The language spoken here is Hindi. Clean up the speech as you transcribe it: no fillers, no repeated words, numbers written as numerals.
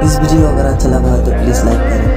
इस वीडियो अगर अच्छा लगा हो तो प्लीज़ लाइक करें।